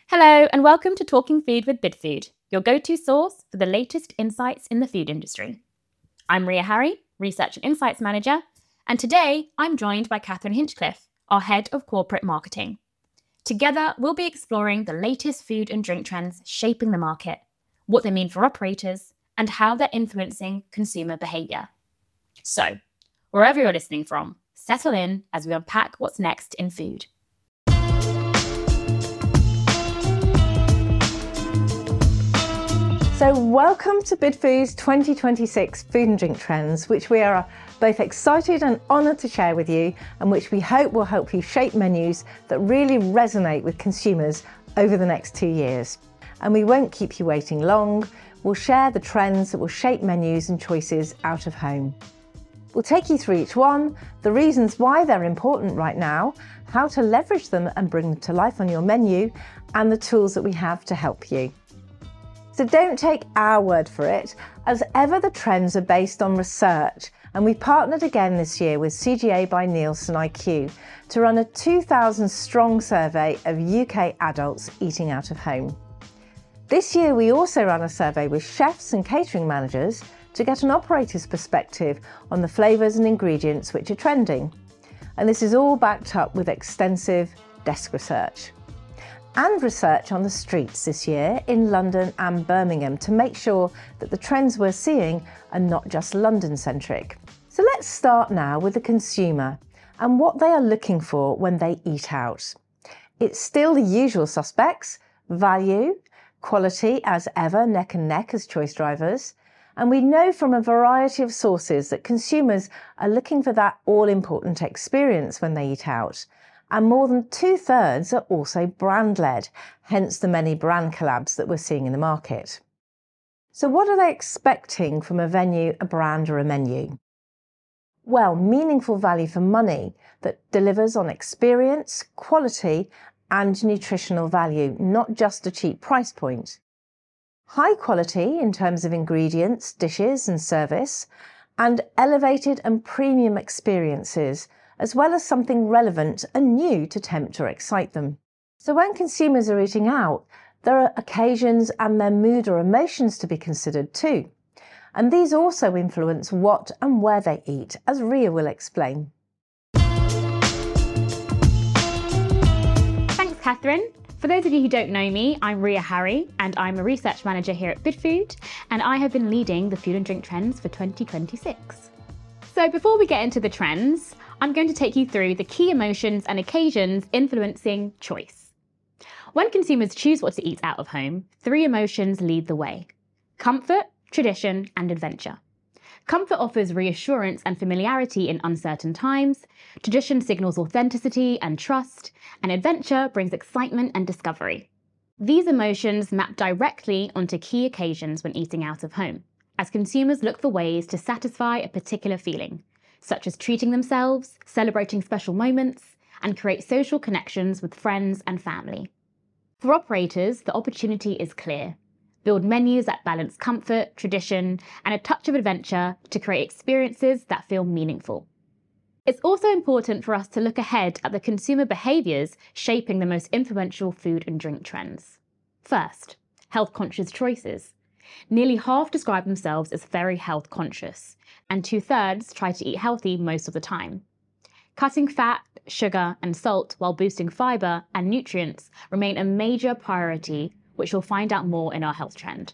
Hello, and welcome to Talking Food with Bidfood, your go-to source for the latest insights in the food industry. I'm Ria Harry, Research and Insights Manager, and today I'm joined by Catherine Hinchcliffe, our Head of Corporate Marketing. Together, we'll be exploring the latest food and drink trends shaping the market, what they mean for operators, and how they're influencing consumer behaviour. So, wherever you're listening from, settle in as we unpack what's next in food. So welcome to Bidfood's 2026 Food and Drink Trends, which we are both excited and honoured to share with you, and which we hope will help you shape menus that really resonate with consumers over the next 2 years. And we won't keep you waiting long. We'll share the trends that will shape menus and choices out of home. We'll take you through each one, the reasons why they're important right now, how to leverage them and bring them to life on your menu, and the tools that we have to help you. So don't take our word for it, as ever the trends are based on research, and we partnered again this year with CGA by Nielsen IQ to run a 2,000 strong survey of UK adults eating out of home. This year we also ran a survey with chefs and catering managers to get an operator's perspective on the flavours and ingredients which are trending. And this is all backed up with extensive desk research. And research on the streets this year in London and Birmingham to make sure that the trends we're seeing are not just London-centric. So let's start now with the consumer and what they are looking for when they eat out. It's still the usual suspects: value, quality as ever, neck and neck as choice drivers. And we know from a variety of sources that consumers are looking for that all-important experience when they eat out. And more than 2/3 are also brand-led, hence the many brand collabs that we're seeing in the market. So what are they expecting from a venue, a brand or a menu? Well, meaningful value for money that delivers on experience, quality and nutritional value, not just a cheap price point. High quality in terms of ingredients, dishes and service, and elevated and premium experiences, as well as something relevant and new to tempt or excite them. So when consumers are eating out, there are occasions and their mood or emotions to be considered too. And these also influence what and where they eat, as Ria will explain. Thanks, Catherine. For those of you who don't know me, I'm Ria Harry, and I'm a research manager here at Bidfood, and I have been leading the food and drink trends for 2026. So before we get into the trends, I'm going to take you through the key emotions and occasions influencing choice. When consumers choose what to eat out of home, 3 emotions lead the way: comfort, tradition, and adventure. Comfort offers reassurance and familiarity in uncertain times, tradition signals authenticity and trust, and adventure brings excitement and discovery. These emotions map directly onto key occasions when eating out of home, as consumers look for ways to satisfy a particular feeling, such as treating themselves, celebrating special moments, and create social connections with friends and family. For operators, the opportunity is clear. Build menus that balance comfort, tradition, and a touch of adventure to create experiences that feel meaningful. It's also important for us to look ahead at the consumer behaviours shaping the most influential food and drink trends. First, health-conscious choices. Nearly half describe themselves as very health conscious, and 2/3 try to eat healthy most of the time. Cutting fat, sugar, and salt while boosting fibre and nutrients remain a major priority, which you'll find out more in our health trend.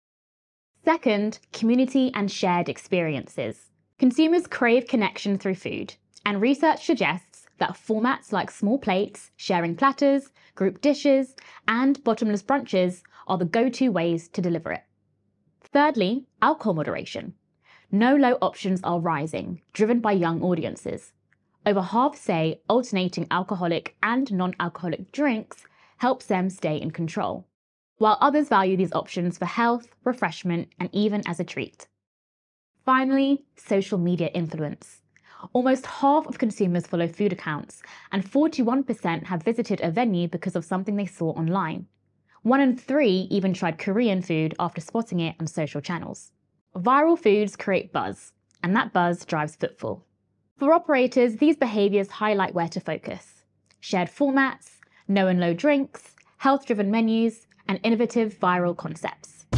Second, community and shared experiences. Consumers crave connection through food, and research suggests that formats like small plates, sharing platters, group dishes, and bottomless brunches are the go-to ways to deliver it. Thirdly, alcohol moderation. No-low options are rising, driven by young audiences. Over half say alternating alcoholic and non-alcoholic drinks helps them stay in control, while others value these options for health, refreshment, and even as a treat. Finally, social media influence. Almost half of consumers follow food accounts, and 41% have visited a venue because of something they saw online. 1 in 3 even tried Korean food after spotting it on social channels. Viral foods create buzz, and that buzz drives footfall. For operators, these behaviours highlight where to focus. Shared formats, no and low drinks, health-driven menus, and innovative viral concepts.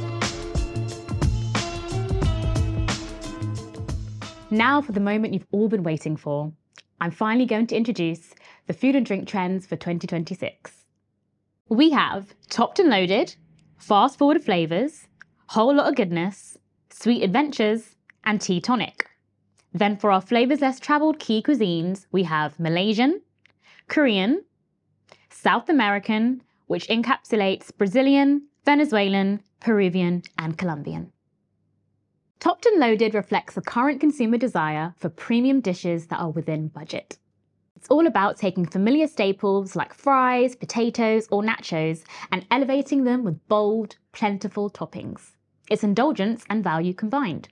Now for the moment you've all been waiting for. I'm finally going to introduce the food and drink trends for 2026. We have topped and loaded, fast-forward flavours, whole lot of goodness, sweet adventures, and tea tonic. Then for our flavours less travelled key cuisines, we have Malaysian, Korean, South American, which encapsulates Brazilian, Venezuelan, Peruvian, and Colombian. Topped and loaded reflects the current consumer desire for premium dishes that are within budget. It's all about taking familiar staples like fries, potatoes, or nachos and elevating them with bold, plentiful toppings. It's indulgence and value combined.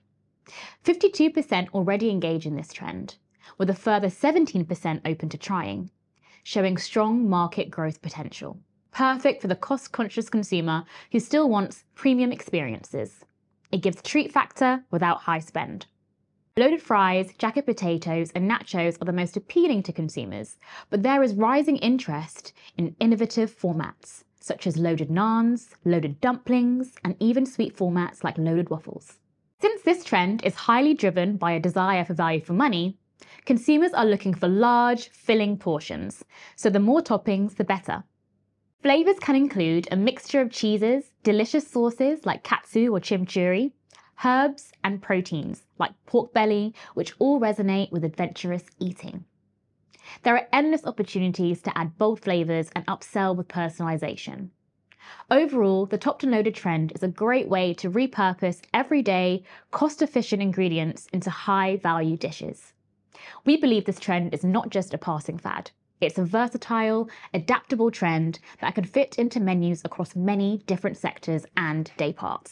52% already engage in this trend, with a further 17% open to trying, showing strong market growth potential. Perfect for the cost-conscious consumer who still wants premium experiences. It gives treat factor without high spend. Loaded fries, jacket potatoes, and nachos are the most appealing to consumers, but there is rising interest in innovative formats, such as loaded naans, loaded dumplings, and even sweet formats like loaded waffles. Since this trend is highly driven by a desire for value for money, consumers are looking for large, filling portions, so the more toppings, the better. Flavours can include a mixture of cheeses, delicious sauces like katsu or chimichurri, herbs, and proteins like pork belly, which all resonate with adventurous eating. There are endless opportunities to add bold flavours and upsell with personalisation. Overall, the topped and loaded trend is a great way to repurpose everyday, cost-efficient ingredients into high-value dishes. We believe this trend is not just a passing fad. It's a versatile, adaptable trend that can fit into menus across many different sectors and day parts.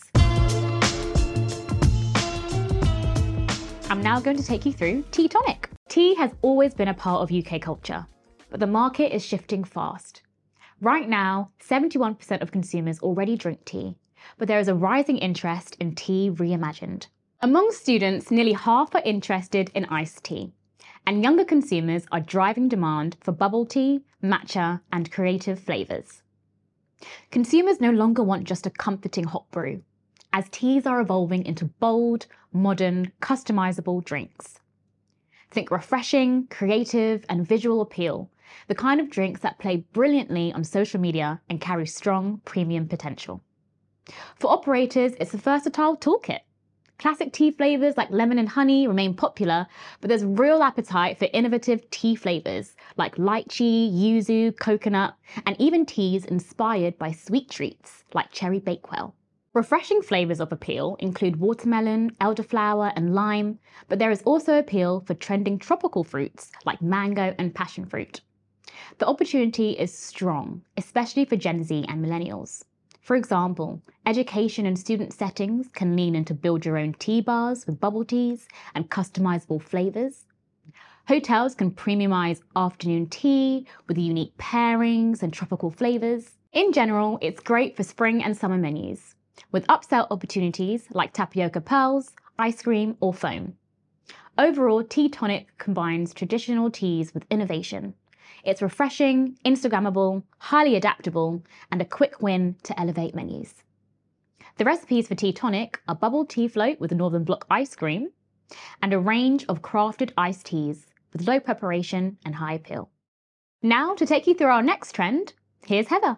I'm now going to take you through tea tonic. Tea has always been a part of UK culture, but the market is shifting fast. Right now, 71% of consumers already drink tea, but there is a rising interest in tea reimagined. Among students, nearly half are interested in iced tea, and younger consumers are driving demand for bubble tea, matcha, and creative flavours. Consumers no longer want just a comforting hot brew, as teas are evolving into bold, modern, customisable drinks. Think refreshing, creative, and visual appeal, the kind of drinks that play brilliantly on social media and carry strong premium potential. For operators, it's a versatile toolkit. Classic tea flavours like lemon and honey remain popular, but there's real appetite for innovative tea flavours like lychee, yuzu, coconut, and even teas inspired by sweet treats like cherry bakewell. Refreshing flavours of appeal include watermelon, elderflower, and lime, but there is also appeal for trending tropical fruits like mango and passion fruit. The opportunity is strong, especially for Gen Z and millennials. For example, education and student settings can lean into build-your-own tea bars with bubble teas and customizable flavours. Hotels can premiumize afternoon tea with unique pairings and tropical flavours. In general, it's great for spring and summer menus, with upsell opportunities like tapioca pearls, ice cream, or foam. Overall, tea tonic combines traditional teas with innovation. It's refreshing, Instagrammable, highly adaptable, and a quick win to elevate menus. The recipes for tea tonic are bubble tea float with Northern Block ice cream, and a range of crafted iced teas with low preparation and high appeal. Now, to take you through our next trend, here's Heather.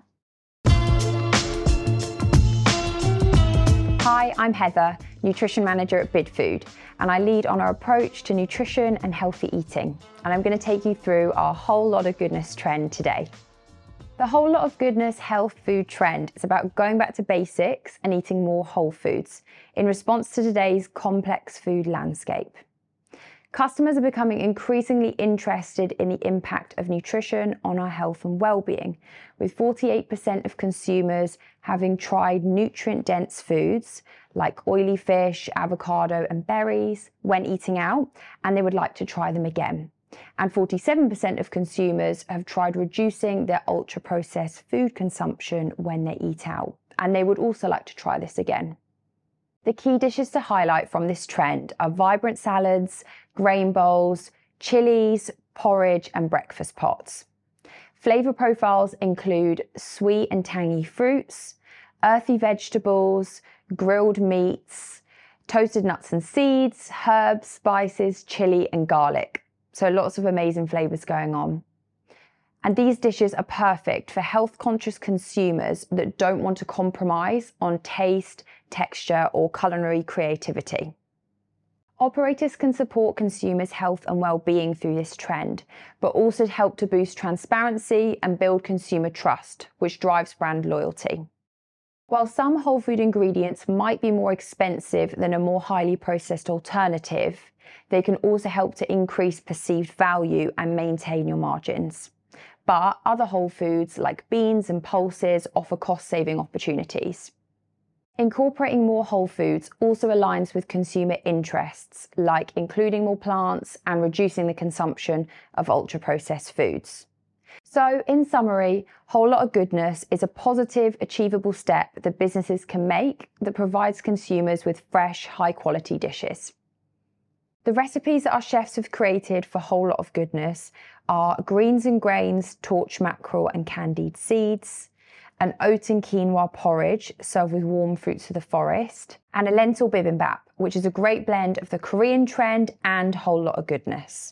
Hi, I'm Heather, Nutrition Manager at Bidfood, and I lead on our approach to nutrition and healthy eating. And I'm going to take you through our whole lot of goodness trend today. The whole lot of goodness health food trend is about going back to basics and eating more whole foods in response to today's complex food landscape. Customers are becoming increasingly interested in the impact of nutrition on our health and well-being, with 48% of consumers having tried nutrient-dense foods like oily fish, avocado, and berries when eating out, and they would like to try them again. And 47% of consumers have tried reducing their ultra-processed food consumption when they eat out, and they would also like to try this again. The key dishes to highlight from this trend are vibrant salads, grain bowls, chilies, porridge, and breakfast pots. Flavour profiles include sweet and tangy fruits, earthy vegetables, grilled meats, toasted nuts and seeds, herbs, spices, chilli and garlic. So lots of amazing flavours going on. And these dishes are perfect for health-conscious consumers that don't want to compromise on taste, texture or culinary creativity. Operators can support consumers' health and well-being through this trend, but also help to boost transparency and build consumer trust, which drives brand loyalty. While some whole food ingredients might be more expensive than a more highly processed alternative, they can also help to increase perceived value and maintain your margins. But other whole foods like beans and pulses offer cost-saving opportunities. Incorporating more whole foods also aligns with consumer interests, like including more plants and reducing the consumption of ultra-processed foods. So, in summary, Whole Lot of Goodness is a positive, achievable step that businesses can make that provides consumers with fresh, high-quality dishes. The recipes that our chefs have created for Whole Lot of Goodness are greens and grains, torch mackerel and candied seeds, an oat and quinoa porridge served with warm fruits of the forest, and a lentil bibimbap, which is a great blend of the Korean trend and Whole Lot of Goodness.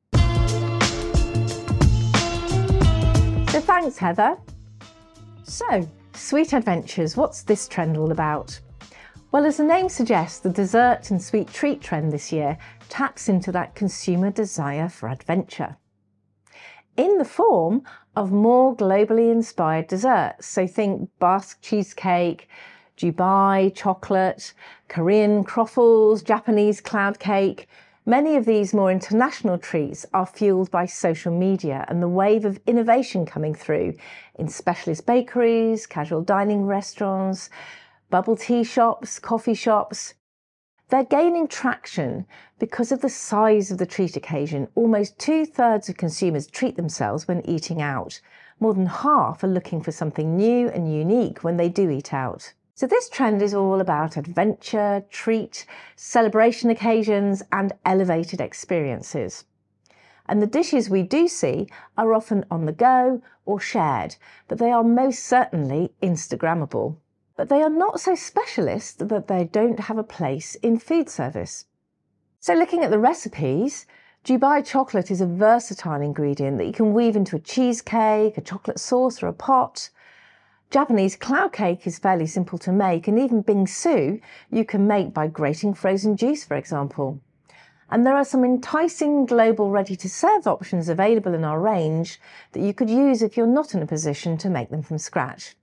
So thanks, Heather. So, Sweet Adventures, what's this trend all about? Well, as the name suggests, the dessert and sweet treat trend this year taps into that consumer desire for adventure, in the form of more globally inspired desserts. So think Basque cheesecake, Dubai chocolate, Korean croffles, Japanese cloud cake. Many of these more international treats are fueled by social media and the wave of innovation coming through in specialist bakeries, casual dining restaurants, bubble tea shops, coffee shops. They're gaining traction because of the size of the treat occasion. Almost 2/3 of consumers treat themselves when eating out. More than half are looking for something new and unique when they do eat out. So this trend is all about adventure, treat, celebration occasions and elevated experiences. And the dishes we do see are often on the go or shared, but they are most certainly Instagrammable. But they are not so specialist that they don't have a place in food service. So looking at the recipes, Dubai chocolate is a versatile ingredient that you can weave into a cheesecake, a chocolate sauce or a pot. Japanese cloud cake is fairly simple to make, and even bingsu you can make by grating frozen juice, for example. And there are some enticing global ready-to-serve options available in our range that you could use if you're not in a position to make them from scratch.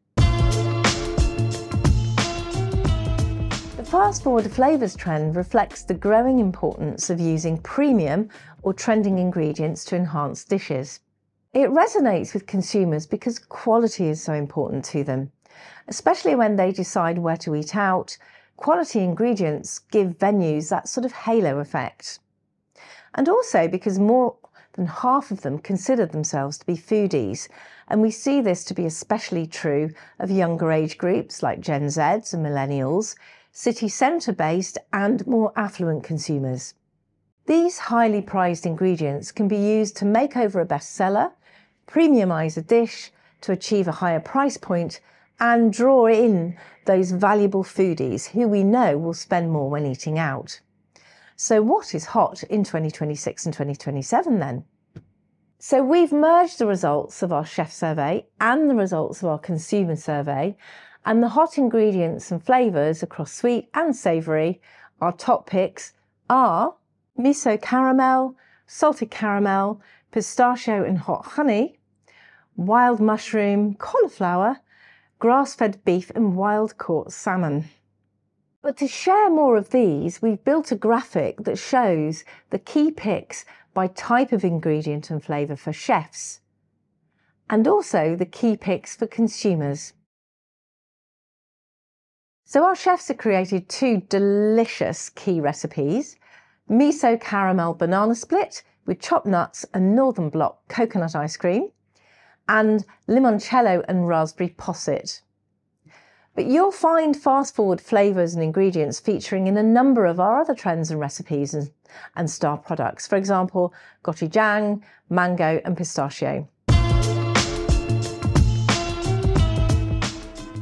The fast-forward flavours trend reflects the growing importance of using premium or trending ingredients to enhance dishes. It resonates with consumers because quality is so important to them, especially when they decide where to eat out. Quality ingredients give venues that sort of halo effect. And also because more than half of them consider themselves to be foodies, and we see this to be especially true of younger age groups like Gen Zs and millennials, city centre-based and more affluent consumers. These highly prized ingredients can be used to make over a bestseller, premiumise a dish to achieve a higher price point, and draw in those valuable foodies who we know will spend more when eating out. So what is hot in 2026 and 2027 then? So we've merged the results of our chef survey and the results of our consumer survey, and the hot ingredients and flavours across sweet and savoury, our top picks are miso caramel, salted caramel, pistachio and hot honey, wild mushroom, cauliflower, grass-fed beef and wild-caught salmon. But to share more of these, we've built a graphic that shows the key picks by type of ingredient and flavour for chefs, and also the key picks for consumers. So our chefs have created 2 delicious key recipes: miso caramel banana split with chopped nuts and Northern Block coconut ice cream, and limoncello and raspberry posset. But you'll find fast-forward flavours and ingredients featuring in a number of our other trends and recipes and star products. For example, gochujang, mango and pistachio.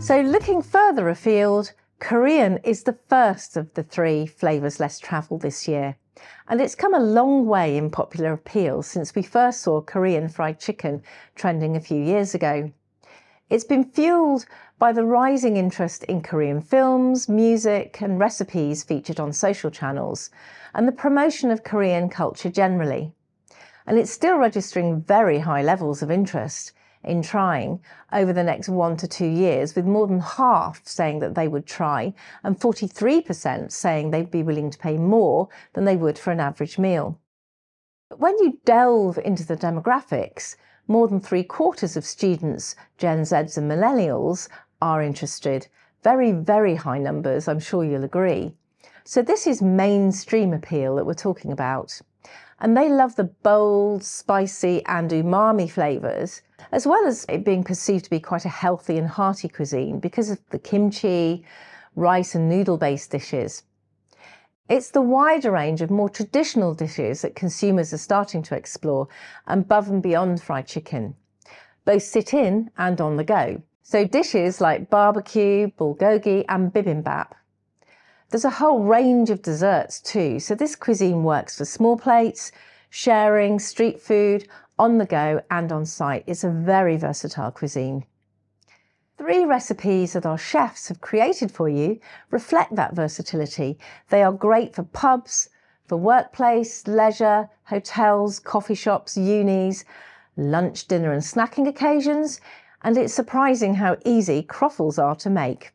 So looking further afield, Korean is the first of the 3 flavours less travelled this year. And it's come a long way in popular appeal since we first saw Korean fried chicken trending a few years ago. It's been fuelled by the rising interest in Korean films, music and recipes featured on social channels, and the promotion of Korean culture generally. And it's still registering very high levels of interest in trying over the next 1 to 2 years, with more than half saying that they would try and 43% saying they'd be willing to pay more than they would for an average meal. But when you delve into the demographics, more than 3/4 of students, Gen Zs and millennials, are interested. Very, very high numbers, I'm sure you'll agree. So this is mainstream appeal that we're talking about. And they love the bold, spicy and umami flavours, as well as it being perceived to be quite a healthy and hearty cuisine because of the kimchi, rice and noodle-based dishes. It's the wider range of more traditional dishes that consumers are starting to explore above and beyond fried chicken, both sit-in and on the go. So dishes like barbecue, bulgogi and bibimbap. There's a whole range of desserts too, so this cuisine works for small plates, sharing, street food, on the go and on site. It's a very versatile cuisine. 3 recipes that our chefs have created for you reflect that versatility. They are great for pubs, for workplace, leisure, hotels, coffee shops, unis, lunch, dinner and snacking occasions, and it's surprising how easy croffles are to make.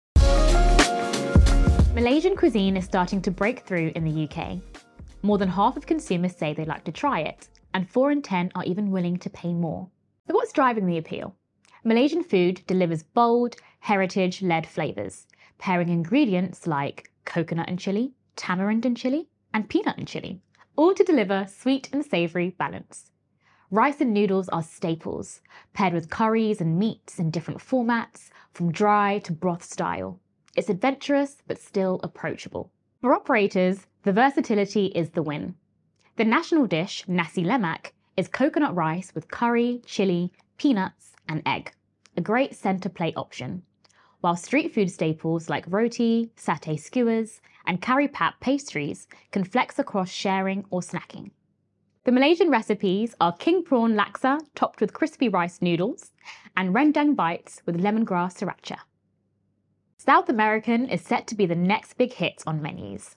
Malaysian cuisine is starting to break through in the UK. More than half of consumers say they'd like to try it, and 4 in 10 are even willing to pay more. So what's driving the appeal? Malaysian food delivers bold, heritage-led flavours, pairing ingredients like coconut and chilli, tamarind and chilli, and peanut and chilli, all to deliver sweet and savoury balance. Rice and noodles are staples, paired with curries and meats in different formats, from dry to broth style. It's adventurous, but still approachable. For operators, the versatility is the win. The national dish, nasi lemak, is coconut rice with curry, chilli, peanuts, and egg, a great centre plate option. While street food staples like roti, satay skewers, and curry pap pastries can flex across sharing or snacking. The Malaysian recipes are king prawn laksa topped with crispy rice noodles and rendang bites with lemongrass sriracha. South American is set to be the next big hit on menus.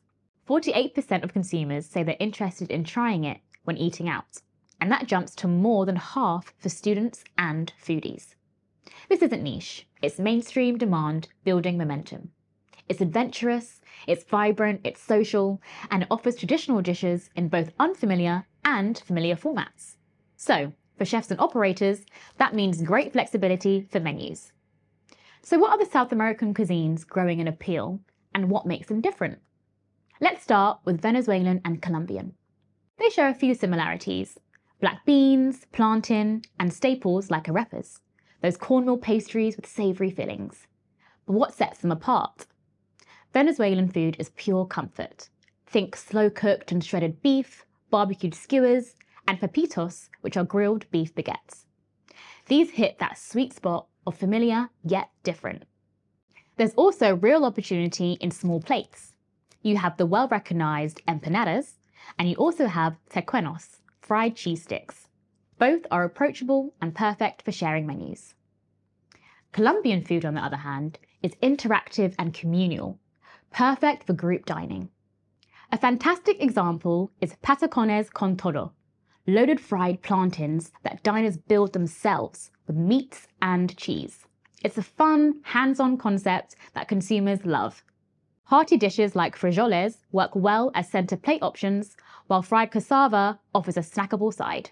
48% of consumers say they're interested in trying it when eating out, and that jumps to more than half for students and foodies. This isn't niche, it's mainstream demand building momentum. It's adventurous, it's vibrant, it's social, and it offers traditional dishes in both unfamiliar and familiar formats. So, for chefs and operators, that means great flexibility for menus. So what are the South American cuisines growing in appeal, and what makes them different? Let's start with Venezuelan and Colombian. They share a few similarities: black beans, plantain, and staples like arepas, those cornmeal pastries with savoury fillings. But what sets them apart? Venezuelan food is pure comfort. Think slow-cooked and shredded beef, barbecued skewers, and pepitos, which are grilled beef baguettes. These hit that sweet spot of familiar yet different. There's also real opportunity in small plates. You have the well-recognised empanadas, and you also have tequeños, fried cheese sticks. Both are approachable and perfect for sharing menus. Colombian food, on the other hand, is interactive and communal, perfect for group dining. A fantastic example is patacones con todo, loaded fried plantains that diners build themselves with meats and cheese. It's a fun, hands-on concept that consumers love. Hearty dishes like frijoles work well as centre plate options, while fried cassava offers a snackable side.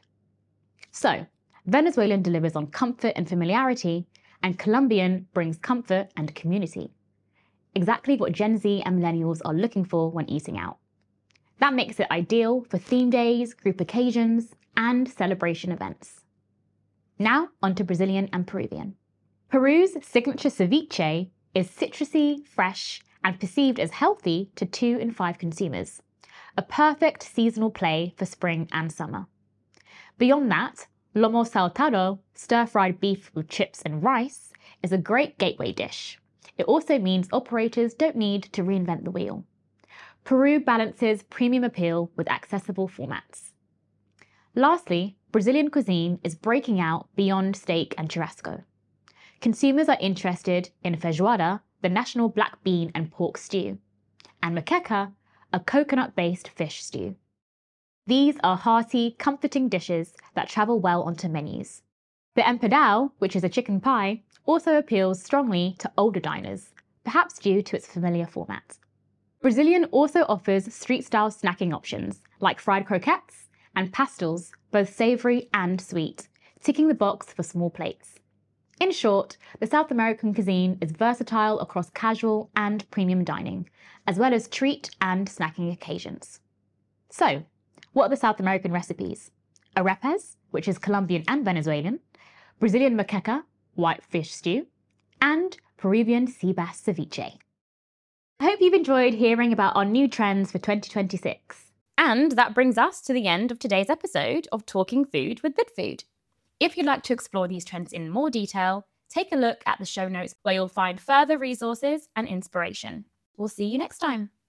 So, Venezuelan delivers on comfort and familiarity, and Colombian brings comfort and community. Exactly what Gen Z and millennials are looking for when eating out. That makes it ideal for theme days, group occasions, and celebration events. Now, onto Brazilian and Peruvian. Peru's signature ceviche is citrusy, fresh, and perceived as healthy to 2 in 5 consumers. A perfect seasonal play for spring and summer. Beyond that, lomo saltado, stir-fried beef with chips and rice, is a great gateway dish. It also means operators don't need to reinvent the wheel. Peru balances premium appeal with accessible formats. Lastly, Brazilian cuisine is breaking out beyond steak and churrasco. Consumers are interested in feijoada, the national black bean and pork stew, and moqueca, a coconut-based fish stew. These are hearty, comforting dishes that travel well onto menus. The empadão, which is a chicken pie, also appeals strongly to older diners, perhaps due to its familiar format. Brazilian also offers street-style snacking options like fried croquettes and pastels, both savoury and sweet, ticking the box for small plates. In short, the South American cuisine is versatile across casual and premium dining, as well as treat and snacking occasions. So, what are the South American recipes? Arepas, which is Colombian and Venezuelan, Brazilian moqueca, white fish stew, and Peruvian sea bass ceviche. I hope you've enjoyed hearing about our new trends for 2026. And that brings us to the end of today's episode of Talking Food with Bidfood. If you'd like to explore these trends in more detail, take a look at the show notes where you'll find further resources and inspiration. We'll see you next time.